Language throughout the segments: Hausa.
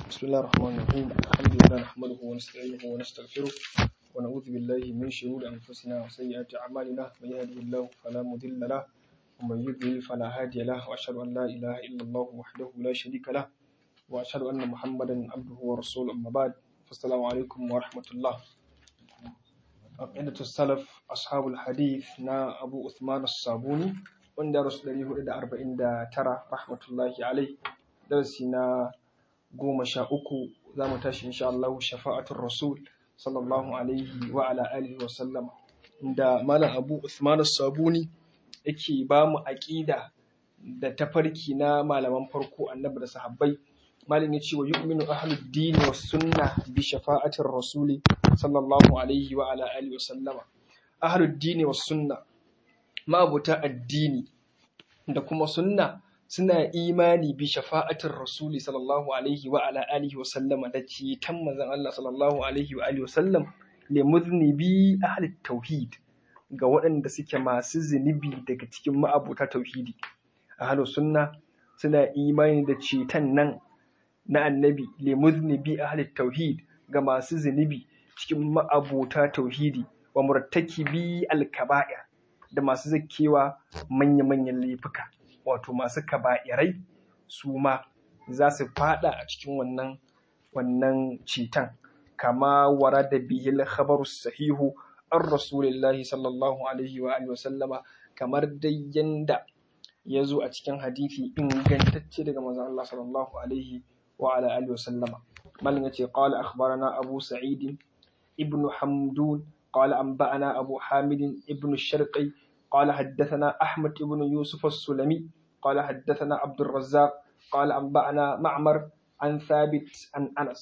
بسم الله الرحمن الرحيم الحمد لله نحمده ونستعينه ونستغفره ونعوذ بالله من شرور أنفسنا وسيئات أعمالنا من يهده الله فلا مضل له ومن يضلل فلا هادي له وأشهد أن لا إله إلا الله وحده لا شريك له وأشهد أن محمدا عبده ورسوله أما بعد فالسلام عليكم ورحمة الله. عقيدة السلف أصحاب الحديث نا أبو عثمان الصابوني wanda rasu 449 rahmatullahi alai darasi na 13 za mu tashi insha Allah shafa'atul rasul sallallahu alaihi wa ala alihi wa sallam inda malam Abu Uthman as-Sabuni yake ba mu aqida da tafarki na malaman farko annabi da sahabbai. Malam ya ce wa yu'minu ahlud din was sunnah bi shafa'atir rasul sallallahu alaihi wa ala alihi wa sallama. Ahlud din was sunnah ma'abuta addini da kuma sunna suna imani bi shafa'atin rasuli sallallahu alaihi wa ala alihi wa sallama da ceton manzon Allah sallallahu alaihi wa alihi wa sallam li muznibi ahli tauhid ga waɗanda suke masu zunubi daga cikin ma'abuta tauhidi. Ahlus sunna suna imani da ceton nan na annabi li muznibi ahli tauhid ga masu zunubi cikin ma'abuta tauhidi wa murtakibi al-kaba'ir da masu zakewa manya-manyan laifuka, wato masu kaba'irai su ma za su fada a cikin wannan ceton, kama warada bihil khabaru sahihu an rasulillahi sallallahu alaihi wa alihi wa sallama, kamar dai yanda ya zo a cikin hadisi ingantacce daga manzon Allah sallallahu alaihi wa ala alihi wa sallama. Malam yace qala akhbarana Abu Sa'id ibn Hamdun qala anba'ana Abu Hamid ibn Sharqi قال حدثنا أحمد بن يوسف السلمي قال حدثنا عبد الرزاق قال أنبأنا معمر عن ثابت عن أنس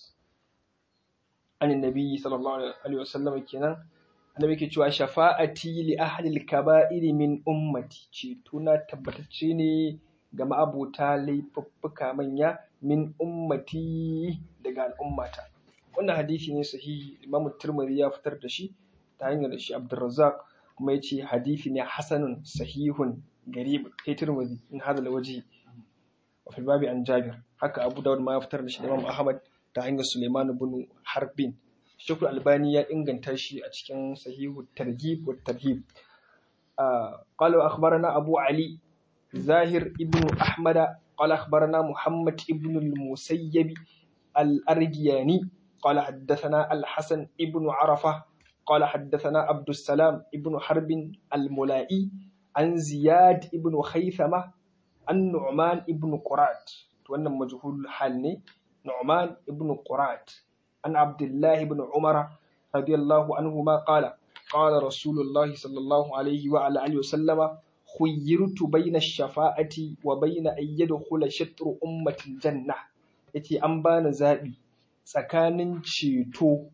عن النبي صلى الله عليه وسلم كنا النبي كتشوا شفاعتي لأهل الكبائر من أمتي تuna tabbatacce ne ga ma'abota laifuffuka manya min ummati daga al'ummata. Wannan hadisi ne sahihi, Imam Tirmidhi ya fitar da shi ta hanyar da shi Abdurrazzaq kuma yace hadisi ne hasanun sahihun garib kai Tirmidhi in hada waje wa fil babi an Jabir. Haka Abu Dawud ma ya fitar da shi, Imam Ahmad ta hanyar Sulaiman ibn Harbin. Shaykh Albani ya inganta shi a cikin sahihu targhib wa tarhib. Qala akhbarana Abu Ali Zahir ibn Ahmad qala akhbarana Muhammad ibn al-Musayyib al-Argiyani qala haddathana al-Hasan ibn Arafah قال حدثنا عبد السلام ابن حرب الملائي عن زياد ابن خيثمة عن نعمان ابن قرات wannan majhul hal ne, Nu'man ibn Qurat an Abdullah ibn Umar radiyallahu anhuma qala qala Rasulullah sallallahu alaihi wa ala alihi wa sallama khuyyirtu bayna ash-shafa'ati wa bayna an yadkhula shatru ummati al-jannah. Yace an bani zabi tsakanin ceto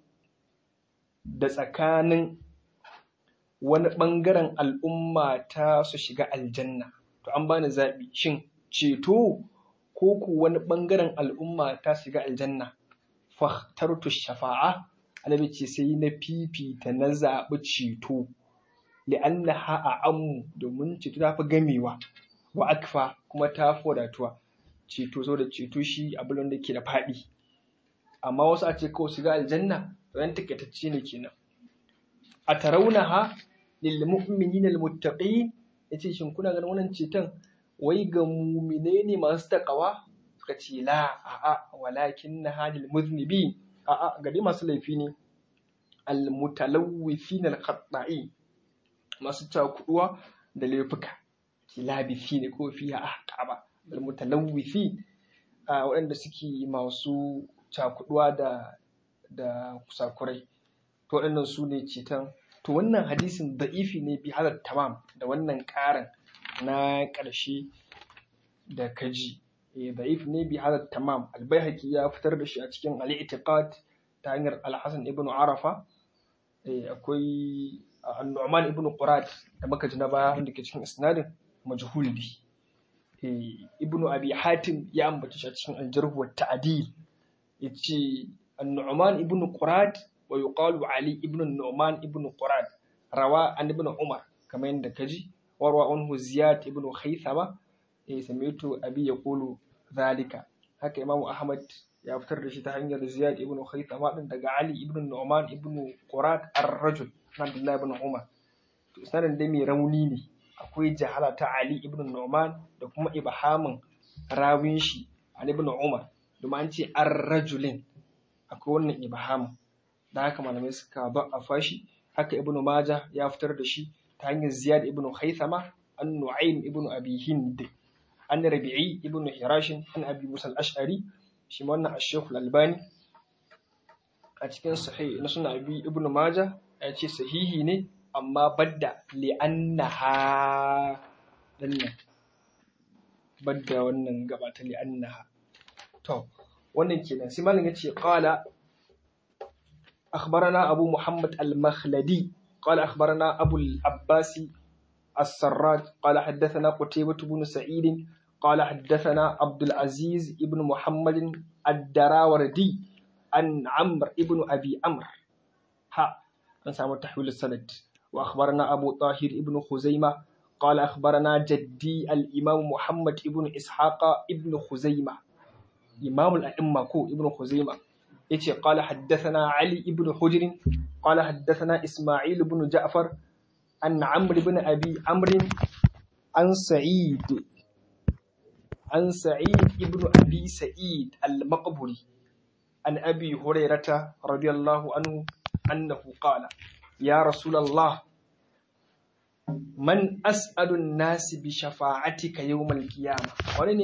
da tsakanin wani ɓangaren al'umma ta su shiga aljanna. To an bani zaɓi, shin ceto ko ku wani ɓangaren al'umma ta shiga aljanna? Fahtartu shafa'a, Annabi ce sai na fifita na zaɓi ceto, li'annaha a'ammu, domin ceto ta fi gamewa, wa akfa kuma ta fi wadatuwa. Ceto saboda ceto shi abin da ke da faɗi, amma wasu a ce kawai shiga aljanna ran takaitacce ne kenan. A tarawunaha lil mu'minina al muttaqin, yace shin kuna ganin wannan ceton wai ga mu'mine ne masu takawa? Suka ce la, a'a, walakinnaha lil muznibin, a'a, ga dai masu laifi ne, al mutalawwifin al khata'in, masu cakuduwa da laifuka, labifi ne ko fiya ahqaba, al mutalawwifin waɗanda suke masu cakuduwa da kusakurai. To waɗannan su ne ceton. To wannan hadisin da'ifi ne bi hadar tamam, da wannan ƙarin na ƙarshe da kaji. Da'if ne bi hadar tamam. Al-Baihaqi ya fitar da shi a cikin al-I'tiqad ta hanyar Al-Hasan ibn Arafa. Akwai An-Nu'man ibn Qurat da muka ji na baya wanda ke cikin isnadin majhul bi. Ibn Abi Hatim ya ambaci shi a cikin Al-Jarh wa Ta'dil. Yace An-Nu'man ibn Qurat wa yuqalu Ali ibn Nu'man ibn Qurat rawa an ibn Umar, kamar yadda kaji, warwa anhu Ziyad ibn Khaythama sami'tu abi yaqulu zalika. Haka Imam Ahmad ya fitar da shi ta hanyar Ziyad ibn Khaythama din daga Ali ibn Nu'man ibn Qurat ar-Rajul Abdullah ibn Umar. To sanan dai mai rauni ne, akwai jahala ta Ali ibn Nu'man da kuma ibhamin rawin shi Ali ibn Umar, domin an ce ar-rajulin akwai wannan ibhamin, da haka malamai suka ba'afa shi. Haka ibn Majah ya fitar da shi ta hanyar Ziyad ibn Khaythama an Nu'aym ibn Abi Hind an Rabi'i ibn Hirash an Abi Musa al-Ash'ari. Shi wannan Ash-Shaykh al-Albani a cikin sahih na sunan Abi ibn Majah ya ce sahihi ne, amma badda li'annaha dannan badda wannan gaba ta li'annaha. To wannan kenan sai malam yace qala akhbarana Abu Muhammad al-Makhladi qala akhbarana Abu al-Abbas السراج قال حدثنا قتيبة بن سعيد قال حدثنا عبد العزيز بن محمد الدراوردي عن عمرو بن أبي عمرو عن سامو تحويل السند. وأخبرنا أبو طاهر بن خزيمة قال أخبرنا جدي الإمام محمد بن إسحاق بن خزيمة إمام الأئمة ابن خزيمة قال حدثنا علي بن حجر قال حدثنا إسماعيل بن جعفر عن عمرو بن أبي عمرو عن سعيد بن أبي سعيد المقبري عن أبي هريرة رضي الله عنه أنه قال يا رسول الله من أسأل الناس بشفاعتك يوم القيامة. wani ne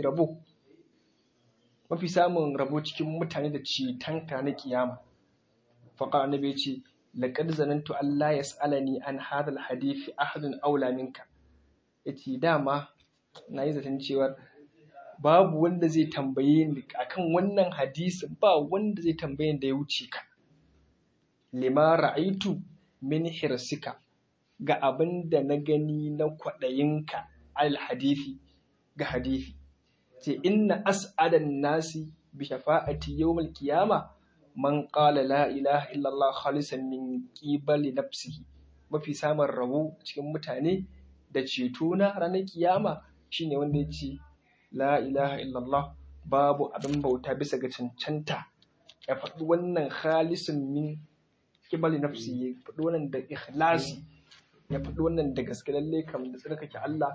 mafi samun rabo cikin mutane da cetonka na kiyama? Faƙa annabi ya ce laqad zanantu Allah yas'alani an hadha alhadith ahadun aula minka. Yace dama nayi zaton cewa babu wanda zai tambaye ni akan wannan hadisin, ba wanda zai tambaye da ya wuce ka. Lima ra'aitu min hirsika, ga abin da na gani na kwaɗayinka al hadisi ga hadisi. Ce inna as'adan nasi bi shafa'ati yawmal qiyama man qala la ilaha illallah khalisan min qibali nafsihi. Mafi samun rabo cikin mutane da ceto na ranar kiyama shine wanda ya ce la ilaha illallah, babu abin bauta bisa ga cancanta, ya faɗi wannan khalisan min qibali nafsihi, ya faɗi wannan da ikhlasi, ya faɗi wannan da gaske lalle kam da tsarkake Allah.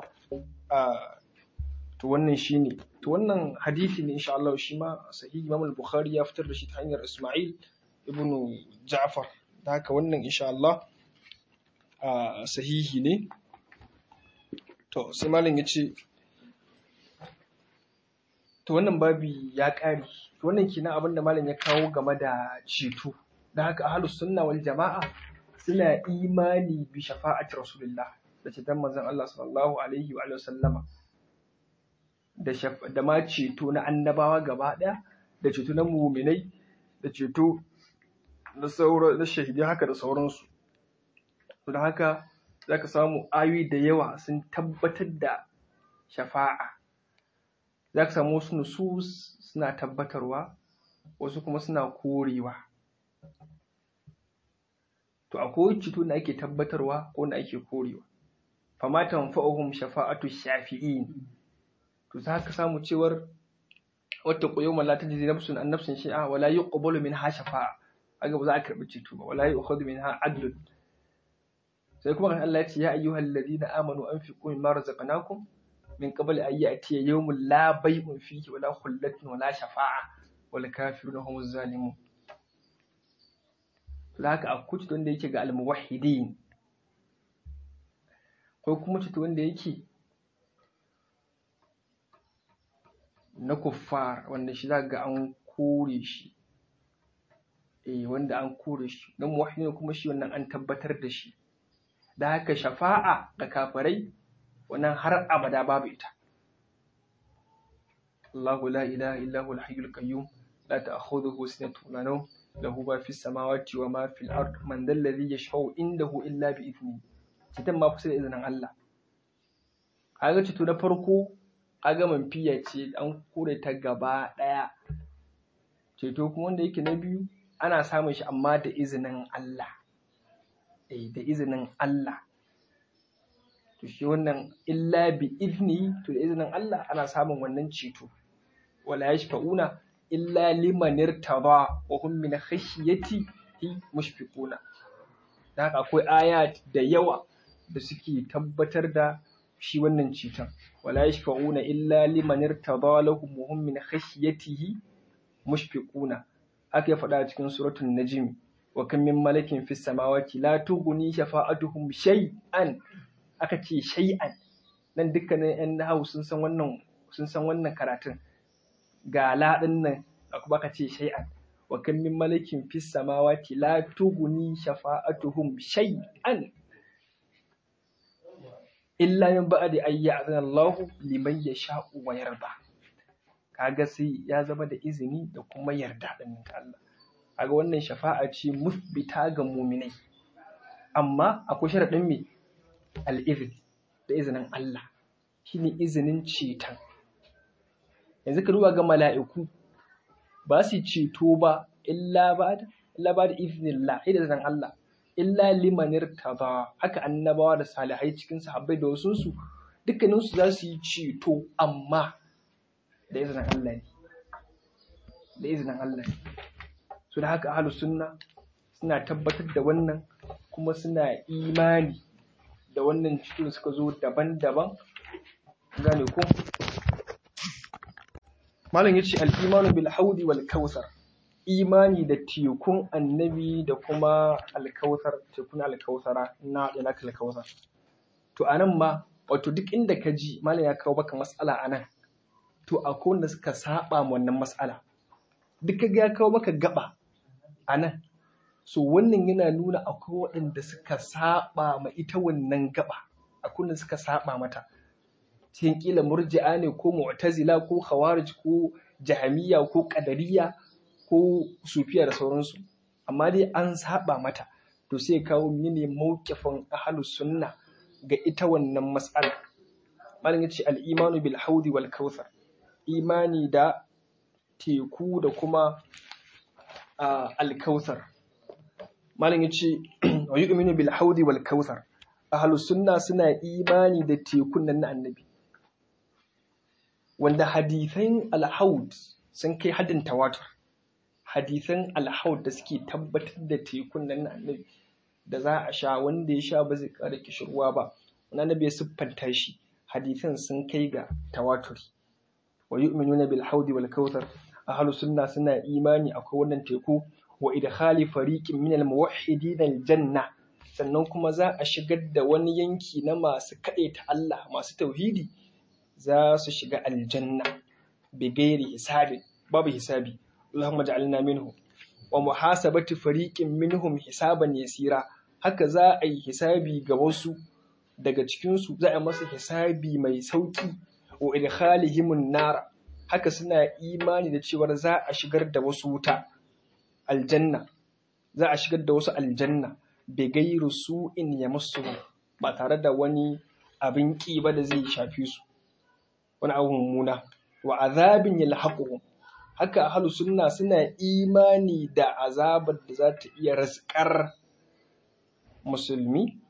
To wannan shine, to wannan hadisi ne insha Allah shi ma sahihi. Imam al-Bukhari ya fitar da shi ta hanyar Isma'il ibn Ja'far, da haka wannan insha Allah sahihi ne. To sai malam yace to wannan babi ya ƙare. To wannan kenan abinda malam ya kawo game da ceto. Da haka ahlus sunna wal jama'a suna imani bi shafa'ati rasulullah, da ceton manzon Allah sallallahu alaihi wa sallama, da ma ceto na annabawa gaba ɗaya, da ceto na muminai, da ceto na shahidai, haka da sauransu. Da haka za ka samu ayoyi da yawa sun tabbatar da shafa'a. Za ka samu wasu nusus suna tabbatarwa, wasu kuma suna korewa. To akwai ceto da ake tabbatarwa ko da ake korewa. Fama tanfa'uhum shafa'atu shafi'in. To za ka samu cewar wata yawma la tajzi nafsun an nafsin shay'a wala yuqbalu minha shafa'a, kaga ba za a karbi ceto ba, wala yu'khadhu minha adlun. Sai kuma kan Allah ya ce ya ayyuhal ladina amanu anfiqu mimma razaqnakum min qabli an ya'tiya yawmun la bay'un fihi wala khullatun wala shafa'a wal kafiruna humuz zalimun. Haka akwai ceto wanda yake ga al-muwahhidin, ko kuma ceto wanda yake na kuffar, wanda shi za ga an kore shi, wanda an kore shi. Na muwahhidin kuma shi wannan an tabbatar da shi. Da haka shafa'a ga kafirai wannan har abada babu ita. Allahu la ilaha illa huwal hayyul qayyum la ta'khudhuhu sinatun wa la nawm lahu ma fis samawati wa ma fil ard man dhal ladhi yashfa'u indahu illa bi idhnihi. Citan ma kusa da izinin Allah. Kaga ceto na farko kaga manfiya ce, an kore ta gaba daya. Ceto kuma wanda yake na biyu ana samun shi amma da izinin Allah. Da izinin Allah. To shi wannan illa bi idni, to da izinin Allah ana samun wannan ceto. Wala yashfa'una illa liman irtada wa hum min khashyatihi mushfiquna. Da haka akwai ayat da yawa da suke tabbatar da shi wannan ceton. Wala yashfa'una illa liman irtada lahum wa hum min khashyatihi mushfiquna. Aka ya faɗa a cikin suratul najm wa kam min malakin fis samawati la tughni shafa'atuhum shay'an. Aka ce shay'an, nan dukkanin ƴan nahawu sun san wannan karatun. Ga la din nan kuma aka ce shay'an. Wa kam min malakin fis samawati la tughni shafa'atuhum shay'an illa min ba'di an ya'zana Allahu liman yasha'u wa yarda. Kaga sai ya zama da izini da kuma yarda din Allah. Kaga wannan shafa'a ce musbita ga mu'minai. Amma akwai sharadin me? Al-izn, da izinin Allah. Shine izinin ceton. Yanzu ka duba ga mala'iku ba su ceto ba illa ba da iznillah, da izinin Allah. Illa liman irtada. Haka annabawa da salihai cikin sahabbai da wasu su dukkanin su za su yi ceto amma da izinin Allah ne. Da izinin Allah ne. So da haka ahlus sunna suna tabbatar da wannan kuma suna imani da wannan cikin suka zo daban-daban. Gane ko? Malam yace al-imanu bil haudi wal kautsar. Imani da tekun annabi da kuma alkautsar, tekun alkautsara na ilaka alkautsar. To anan ma wato duk inda ka ji malam ya kawo baka mas'ala anan, to akwai wanda suka saba ma wannan mas'ala. Duk kaga ya kawo maka gaba anan, so wannan yana nuna akwai waɗanda suka saba ma ita wannan gaba, akwai wanda suka saba mata. Cikin kila murji'a ne ko mu'tazila ko khawarij ko jahamiyya ko qadariyya ko sufiya da sauransu, amma dai an saba mata. To sai kawo mini mawqifin ahlus sunna ga ita wannan mas'ala. Malam yace al-imanu bil haudi wal kautsar. Imani da teku da kuma al-kautsar. Malam yace wa yu'minu bil haudi wal kautsar. Ahlus sunna suna imani da tekun nan na annabi, wanda hadithan al-haud sun kai haddin tawatur. Hadithan al-haud da suke tabbatar da tekun nan na annabi da za a sha, wanda ya sha ba zai ƙara kishirwa ba, wani annabi ya siffanta shi, hadithan sun kai ga tawaturi. Wa yu'minuna bil haudi wal kautsar. Ahlus sunna suna imani akwai wannan teku. Wa idkhali fariqin min al-muwahhidin al-janna. Sannan kuma za a shigar da wani yanki na masu kaɗaita Allah, masu tauhidi, za su shiga aljanna bi gairi hisabin, babu hisabi. Allahumma ja'alna minhu. Wa muhasabati fariqin minhum hisaban yasira. Haka za a yi hisabi ga wasu daga cikin su, za a masa hisabi mai sauki. Wa idkhalihimun nar. Haka suna imani da cewa za a shigar da wasu wuta aljanna, za a shigar da wasu aljanna bi gairi su'in yamassuhum, ba tare da wani abin ƙi ba da zai shafe su, wani abu mummuna. Wa azabin yalhaquhum. Haka ahlus sunna suna imani da azabar da za ta iya raskar musulmi.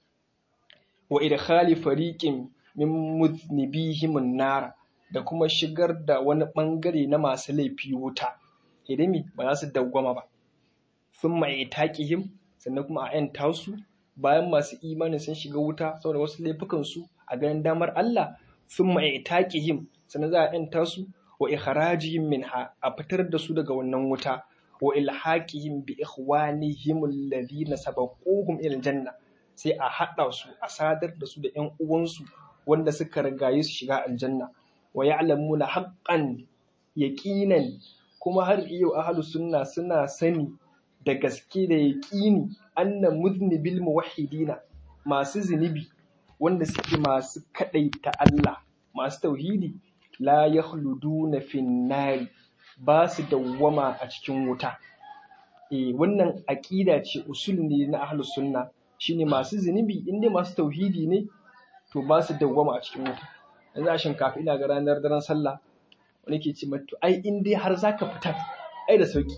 Wa idkhali fariqin min muznibihim an-nar. Da kuma shigar da wani bangare na masu laifi wuta, idami ba za su dawwama ba. Thumma itaqihim. Sannan kuma a ‘yanta su bayan masu imani sun shiga wuta saboda wasu laifukansu a ganin damar Allah. Sun ma'aitaƙihim, sannan za a ‘yanta su. Wa ikharajihim minha, a fitar da su daga wannan wuta. Wa ilhaqihim bi ikhwanihim alladhina sabaquhum ila aljanna. Sai a haɗa su, a sadar da su da ‘yan uwansu wanda suka rigaye su shiga aljanna. Wa ya'lamuna haqqan yaqinan. Kuma har yau ahlus sunna suna sani da gaske da yaƙini anna muznibil muwahhidina, masu zunubi wanda suke masu kaɗaita Allah, masu tauhidi, la yakhluduna fin nari, ba su dawwama a cikin wuta. Wannan aqida ce, usul ne na ahlus sunna, shine masu zunubi inda masu tauhidi ne to ba su dawwama a cikin wuta. Yanzu a shinkafa ina ga ranar daren sallah wani ke ce mata ai in dai har zaka fita ai da sauki.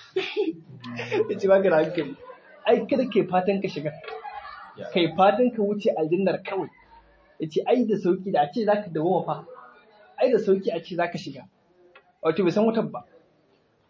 Yace baka da hankali, ai kada kai fatan ka shiga, kai fatan ka wuce aljannar kawai. Yace ai da sauki, da a ce zaka dawo fa, ai da sauki a ce zaka shiga. Wato bai san wutar ba,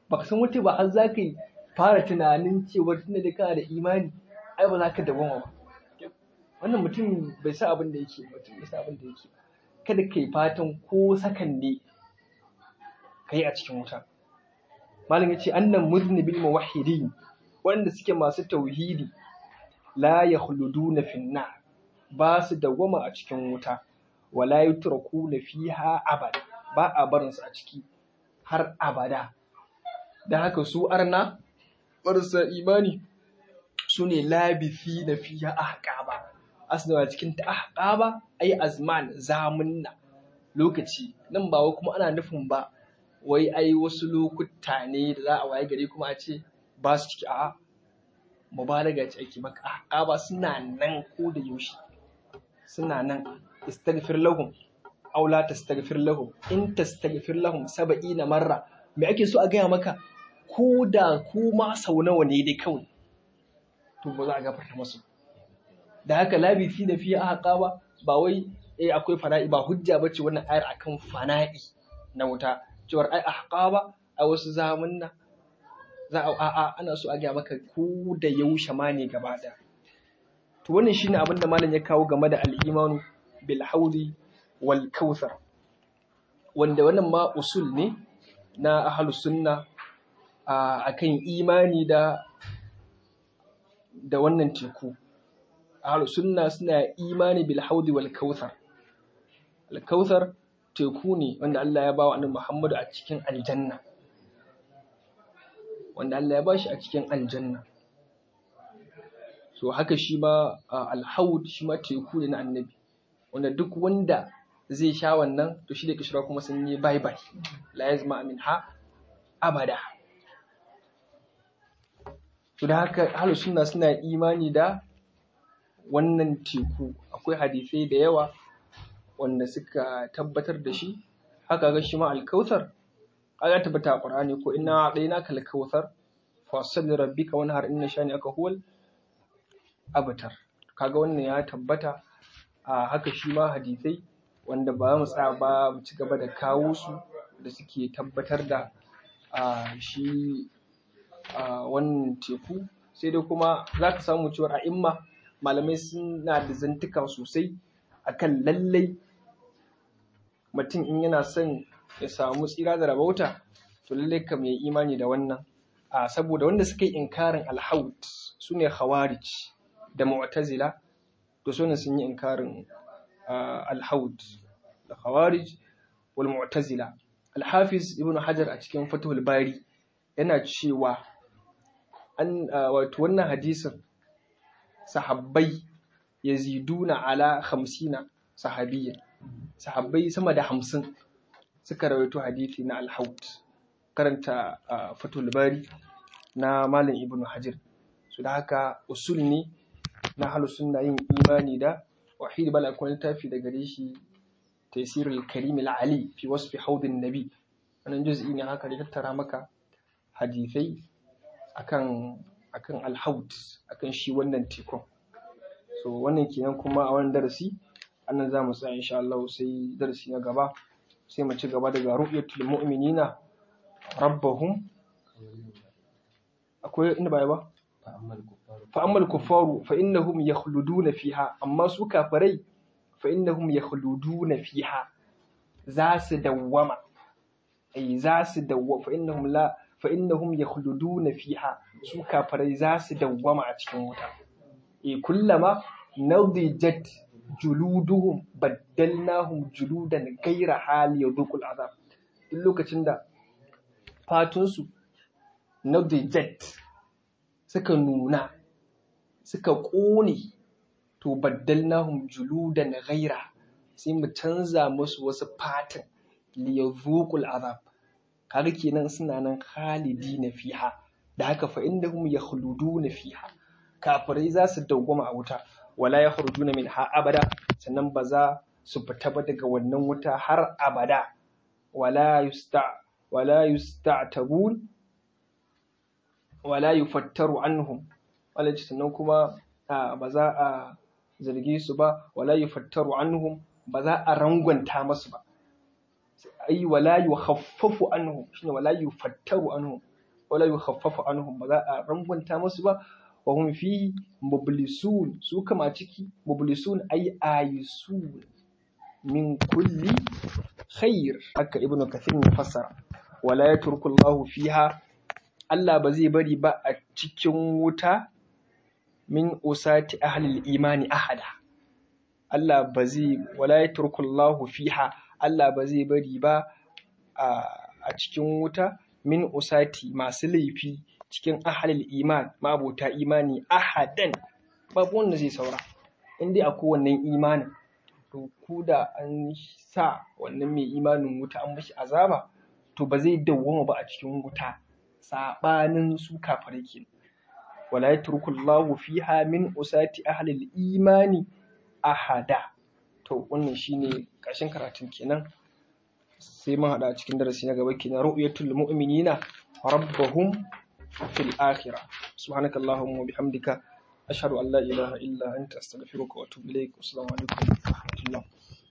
baka san wuta ba har za ka yi fara tunanin cewa tunda da kana da imani ai ba za ka dawwama ba. Wannan mutum bai sa abin da yake kada ka yi fatan ko sakan ne ka yi a cikin wuta. Malam ya ce annan muznibin muwahhidin wanda suke masu tauhidi la yakhluduna finna ba su dawwama a cikin wuta wala yutrakuna fiha abada ba a barin su a ciki har abada. Dan haka su arna marasa imani su ne labithi na fiha ahqaba asnawa cikin ta ahqaba ai azman zamunna lokaci nan ba wai kuma ana nufin ba wai ai wasu lokuta ne da za a waye gari kuma a ce ba su ciki a'a mubalaga ce ake maka ahqaba suna nan ko da yaushe suna nan. Istaghfir lahum aw la tastaghfir lahum in tastaghfir lahum 70 marra me ake so a gaya maka ko da kuma sau nawa ne dai kawai to ba za a gafarta musu. Da haka labithi da fiye ahqaba ba wai akwai fana'i ba hujja bace wannan ayar akan fana'i na wuta cewar ai ahqaba a wasu zamunna za a ana so a gaya maka ko da yaushe ma ne gaba ɗaya. To wannan shine abin da malam ya kawo game da al-imanu bil haudi wal kautsar wanda wannan ma usul ne na ahlus sunna akan imani da wannan teku. Ahlus sunna suna imani bil haudi wal kautsar. Al kautsar teku ne wanda Allah ya bawa annabi Muhammadu a cikin aljanna. So haka shi ma al-haud shi ma teku ne na annabi wanda duk wanda zai sha wannan to shi da kishira kuma sun yi bye bye la yazma minha abada. To da haka ahlus sunna suna imani da wannan teku. Akwai hadisai da yawa wanda suka tabbatar da shi. Haka ga shi ma al-kautsar ya tabbata a Qur'ani ko inna a'tainaka al-kautsar fasalli rabbika wanhar inna shani'aka huwal abtar. Kaga wannan ya tabbata haka shi ma hadisai wanda ba mu tsaya ba mu ci gaba da kawo su da suke tabbatar da shi wannan teku. Sai dai kuma za ka samu cewa a'imma malamai suna da zantuka sosai akan lallai mutum in yana son ya samu tsira da rabauta to lallai kam ya imani da wannan saboda wanda suka yi inkarin alhaud su ne khawarij da mu'tazila to su ne sun yi inkarin alhaud da khawarij wal mu'tazila. Al-Hafiz Ibn Hajar a cikin Fathul Bari yana cewa wato wannan hadisin sahabbai yaziduna ala 50 sahabiyyan sahabbai sama da 50 suka rawaito hadisi na al-haud. Karanta Fathul Bari na Malam Ibn Hajar. So da haka usul ne na ahlus sunna yin imani da wahid bal akwai littafi da gare shi Taysirul Karim al-Ali fi wasfi haudin nabi. Wannan juz'i ne haka da tattara maka hadisai akan al-haud akan shi wannan tekun. So wannan kenan kuma a wannan darasi annan zamu tsaya insha Allah sai darasi na gaba sai mu ci gaba daga ru'yatul mu'minina rabbahum. Akwai inda bai ba fa ammal kuffaru fa innahum yakhluduna fiha amma su kafirai fa innahum yakhluduna fiha za su dawwama fa innahum yakhluduna fiha su kafirai za su dawwama a cikin wuta. Kullama nadijat juluduhum baddalnahum juludan ghayra hali yadhuqul azab. Duk lokacin da fatunsu nadijat suka nuna suka ƙone to baddalnahum juludan ghayra sai mu canza musu wasu fatan liyadhuqul azab. Kaga kenan suna nan khalidina fiha. Da haka fa innahum yakhluduna fiha kafirai za su dawwama a wuta wala yakhrujuna minha abada sannan ba za su fita ba daga wannan wuta har abada wala yusta'tabun wala yufattaru anhum wala sannan kuma ba za a zarge su ba wala yufattaru anhum ba za a rangwanta masu ba ai wala yukhaffafu anhum shine wala yufattaru anhum wala yukhaffafu anhum, ba za a rangwanta musu ba, wa hum fihi mublisun, su kama ciki mublisun ay ayisun min kulli khair, haka ibnu kathir ya fassara. Wala yatruku Allahu fiha, Allah ba zai bari ba a cikin wuta min usati ahlil imani ahada. Allah ba zai, wala yatruku Allahu fiha, Allah ba zai bari ba a cikin wuta min usati masu laifi cikin ahlil iman ma'abota imani ahadan, babu wanda zai saura. In dai akwai wannan imanin, to ko da an sa wannan mai imanin wuta an mashi azaba, to ba zai dawwama ba a cikin wuta, sabanin su kafirai kenan. Wala yatruku Allahu fiha min usati ahlil imani ahada. To wannan shine ƙarshen karatun kenan, sai mun haɗa a cikin darasi na gaba kenan, ru'yatul mu'minina rabbahum fil akhirah. Subhanakallahumma wa bihamdika ashhadu an la ilaha illa anta astaghfiruka wa atubu ilaik. Assalamu alaikum wa rahmatullah.